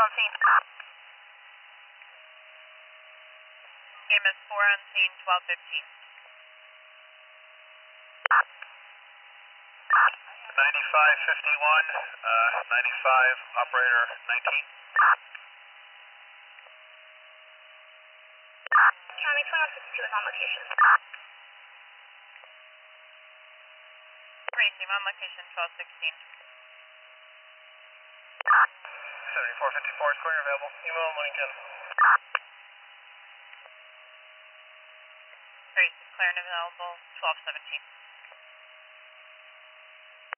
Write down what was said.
on scene. EMS 4 on scene, 1215. 9551, 95, operator 19. Charlie 2152 is on location. Racing on location, 1216. 7454 is clear available. Email Lincoln. Racing clear and available, 1217.